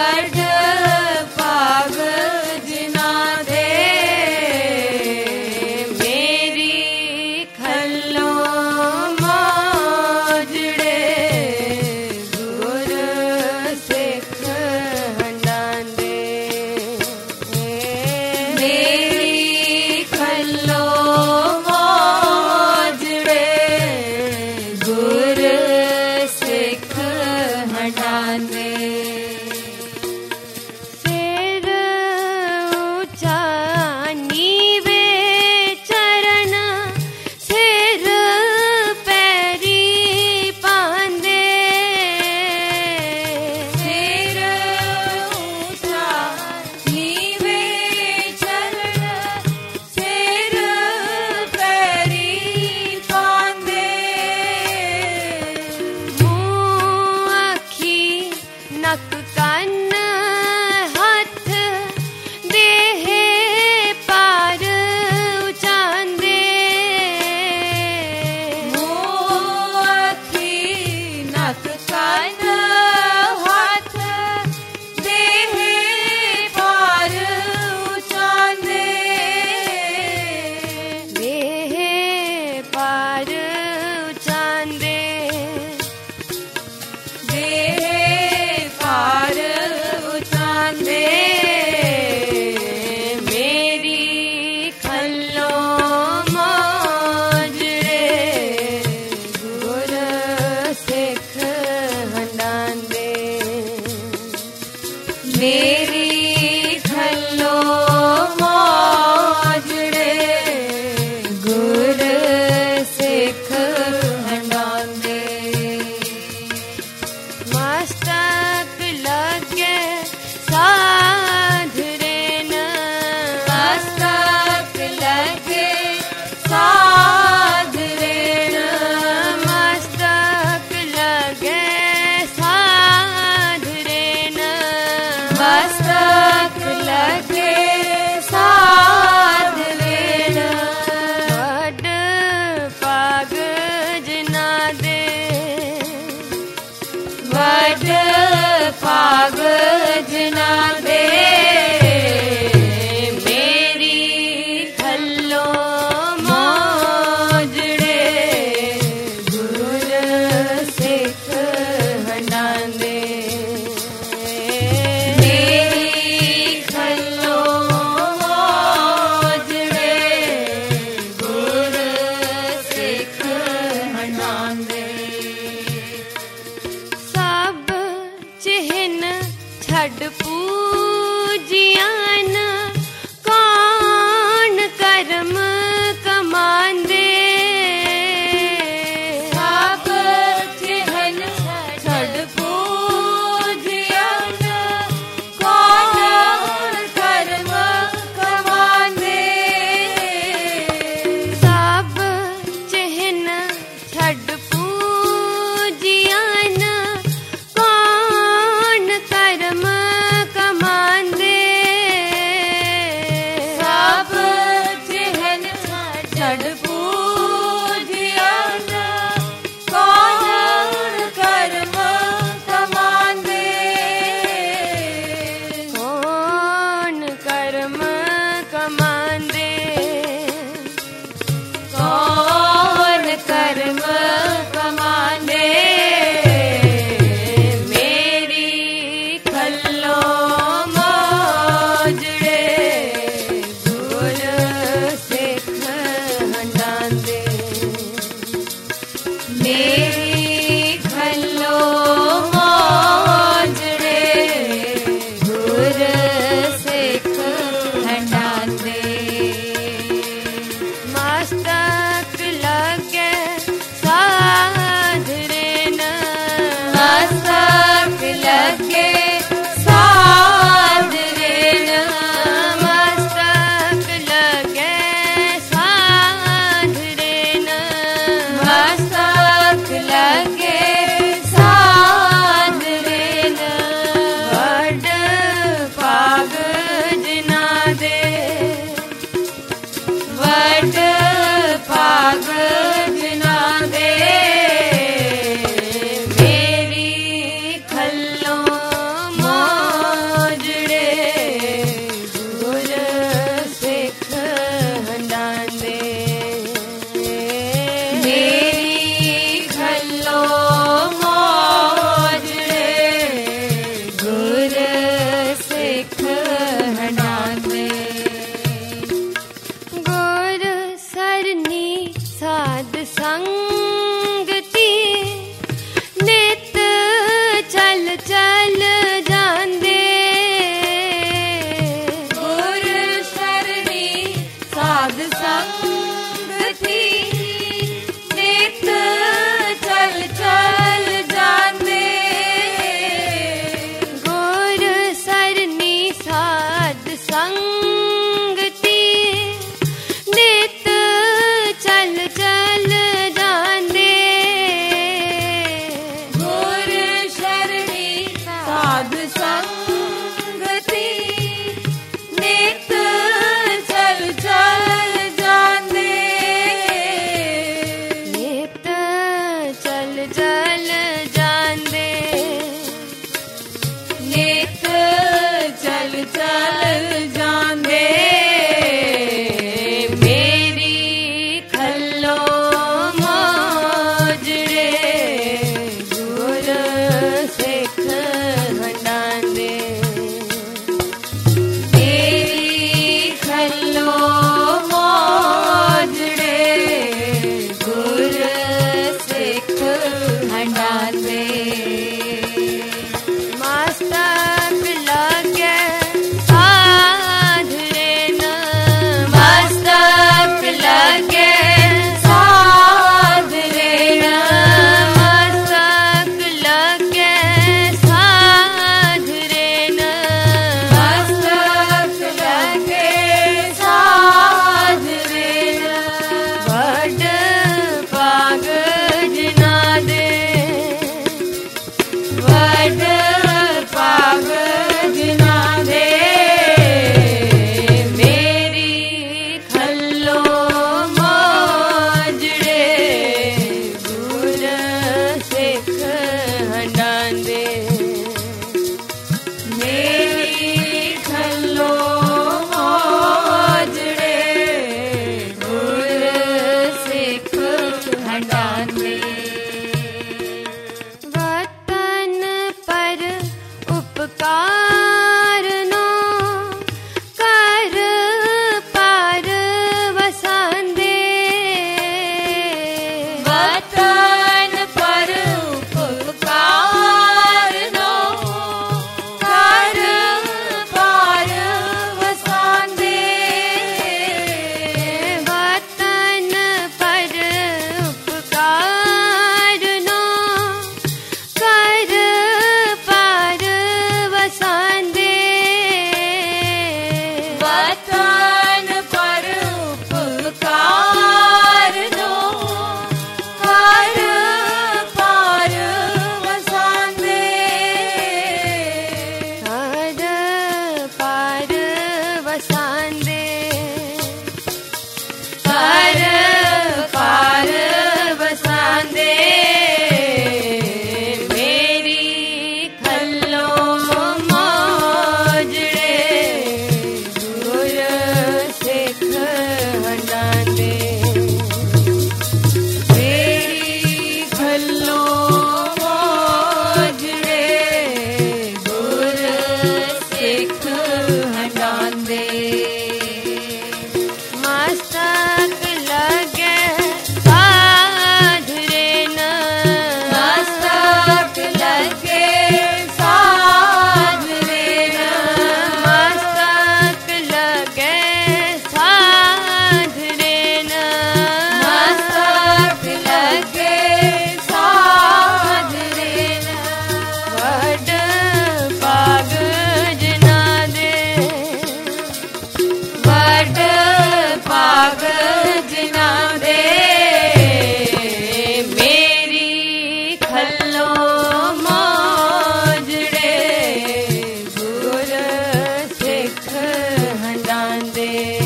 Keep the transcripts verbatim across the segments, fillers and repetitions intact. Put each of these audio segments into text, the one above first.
वड पाग जिना दे मेरी खल्लो मोजड़े गुर सिख हंडांदे मेरी खल्लो मोजड़े गुर सिख हंडांदे सिर ऊंचा नीवे चरण सिर पैरी पांदे सिर ऊंचा नीवे चरण सिर पैरी पांदे मुंह अखी नक कन्न हथ देह पार उचांदे मूंह अखी नक कन हथ देह पार उचांदे देह पार उचांदे देह पार उचांदे मेरी खल्लो मोजड़े गुर सिख हंडांदे मेरी खल्लो मोजड़े गुर सिख हंडांदे मस्तक लगे साधरे न मस्तक लगे साध रेण मस्तक लगे साधरे न मस्तक लगे साध रेण वड पाग जना दे वड पाग जना दे मेरी खल्लो मोजड़े गुर सिख हंडांदे मेरी खल्लो मोजड़े गुर सिख हंडांदे सब चिन्ह छड़ पूजियान कौन कर्म कमांदे सब चिन्ह छड़ पूजियन कौन कर्म कमांदे सब चिन्ह छड़ पूजियान कौन कर्म कमांदे चल जांदे मेरी खल्लो मोजड़े गुर सिख हंडांदे मेरी खल्लो मोजड़े गुर सिख हंडांदे मस्तक लगे साधरे न मस्तक लगे साधरे न मस्तक लगे साधरे न मस्तक लगे साधरे न बड़ पाग जना दे वड पाग जना दे मेरी खल्लो मोजड़े गुर सिख हंडांदे मेरी खल्लो मोजड़े गुर सिख हंडांदे वतन पर उपकार नो कर पार वसांदे वतन पर उपकार नो कर पार वसांदे वतन पर उपकार नो कर पार वसांदे वतन पर उपकार नो कर पार वसांदे कर पार वसांदे कर पार वसांदे मेरी खल्लो मोजड़े गुर सिख हंडांदे मेरी खल्लो मोजड़े गुर सिख हंडांदे मस्तक लगे साधरे न मस्तक लगे साधरे न मस्तक लगे साधरे न मस्तक लगे साधरे न वड पाग जना दे वड पाग जना दे मेरी खल्लो मोजड़े गुर सिख हंडांदे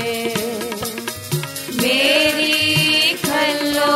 मेरी खल्लो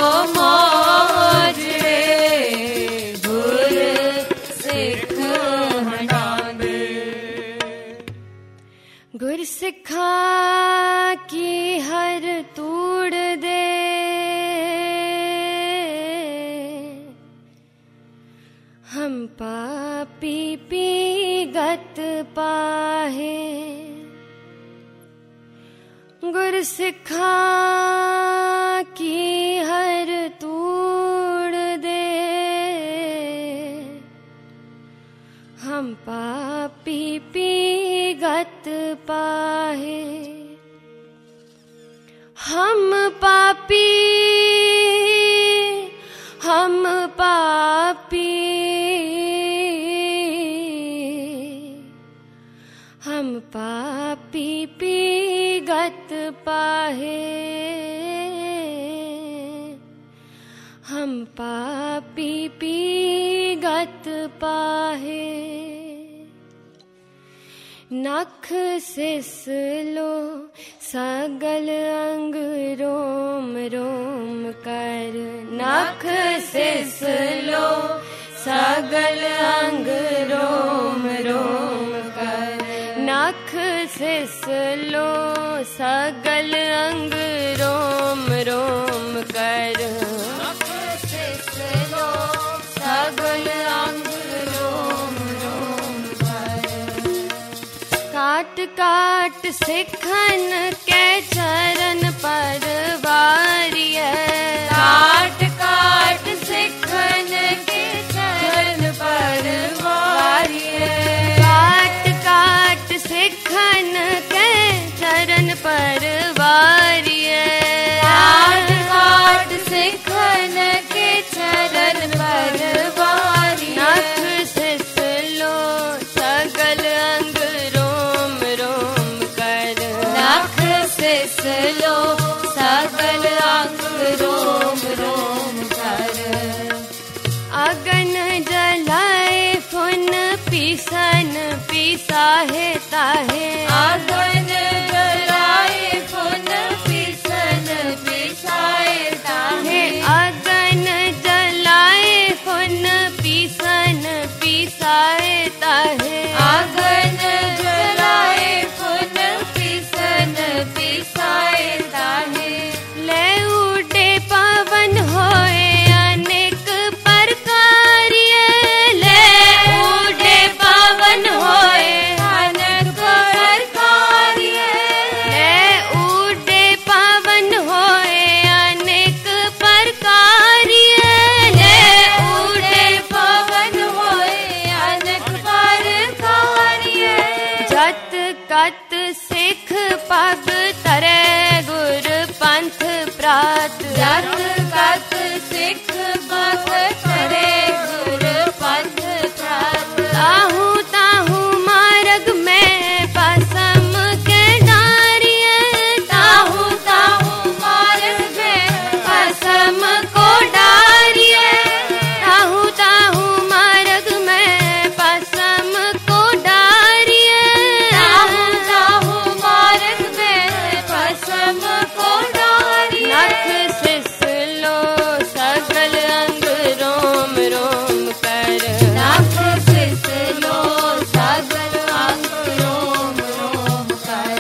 मोजड़े गुर सिख हंडांदे गुर सिखा की हर तूड़ दे हम पापी पी गत पाहे गुर सिखा की हर तूड़ दे हम पापी पी गत पाहे हम पापी हम पापी हम पापी पी गत पाहे हम पापी पी गत पाहे नख सिसलो सगल अंग रोम रोम कर नख सिसलो सगल अंग रोम रोम कर नख सिसलो सगल अंग रोम रोम कर नख सिसलो सगल अंग रोम रोम कर काट काट सिखन के चरण पर वारिय काट काट सिखन के चरण पर वारिय काट काट सिखन के चरण पर वारिय काट काट सिखन के चरण पर वारिय नख सिसलो सगल अंग रोम रोम कर नख सिसलो सगल अंग रोम रोम कर अगन जलाए फुन पीसन पीसाहे ताहे आगन जलाए फुन पीसन पिसाए ताहे अगन जलाए फुन पीसन पीसाए ताहे आगन जलाए फुन पीसन पिसाए ताहे ले उड़े पवन होए अनेक प्रकारिय ले उड़े पवन होए अनेक प्रकारिय ले उड़े पवन होए अनेक प्रकारिय ले उड़े पवन होए अनेक प्रकारिय जत कत सिख पग तरे गुर पंथ प्रात जत कत सिख पग तरे गुर पंथ प्रात ताहू ताहू मार्ग में पसम के डारिय ताहू ताहू मार्ग में पसम को डारिय ताहू ताहू मार्ग में पसम को डारिय ताहू ताहू मार्ग में पसम को डारिय नख सिसलो सगल अंग रोम रोम कर नख सिसलो सगल अंग रोम रोम कर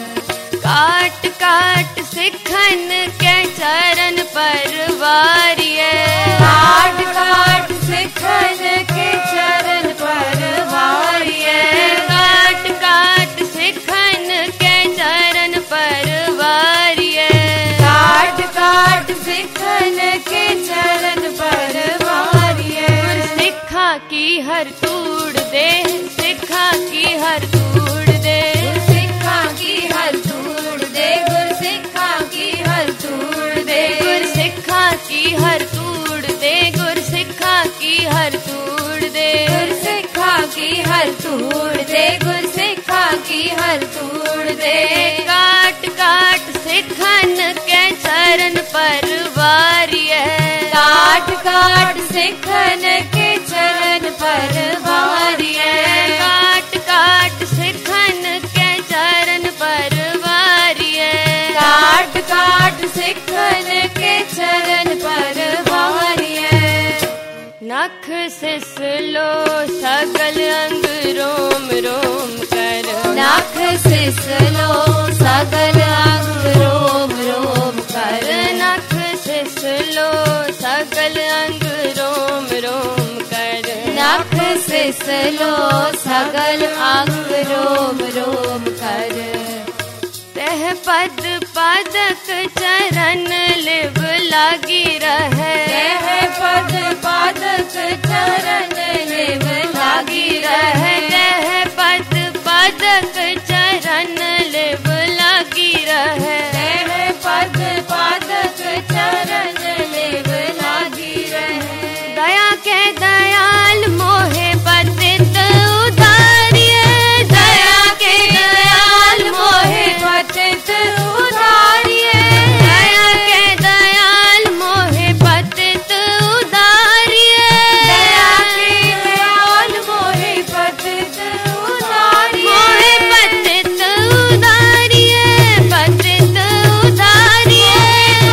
काट काट सिखन के चरण पर वारिय काट काट सिखन के चरण पर वारिय काट काट सिखन के चरण पर वारिय काट काट सिखन के चरण पर वारिय सिखा की हर तूड़ दे सिखा की हर तूड़ दे सिखा की हर तूड़ दे गुर सिखा की हर तूड़ दे गुर सिखा की हर तूड़ दे गुर सिखा की हर तूड़ दे गुर सिखा की हर तूड़ दे गुर सिखा की हर तूड़ दे काट काट सिखन के चरण पर वारिय काट काट सिखन के चरण पर वारिय काट काट सिखन के चरण पर वारिय काट काट सिखन के चरण पर वारिय नख सिसलो सगल अंग रोम रोम कर नख सिसलो सगल अंग रोम रोम कर नख सिसलो सगल अंग रोम रोम कर नख सिसलो सगल अंग रोम रोम कर तह पद पादक चरण लिव लागी रहे तह पद पादक चरण लिव लागी रहे तह पद पादक चरण लिव लागी रहे तह पद पादक चरण लिव लागी रहे दया के दयाल मोहे पतित उदारिय दया के दयाल मोहे पतित उदारिय दया के दयाल मोहे पतित उदारिय दया के दयाल मोहे पतित उदारिय मोहे पतित उदारिय पतित उदारिय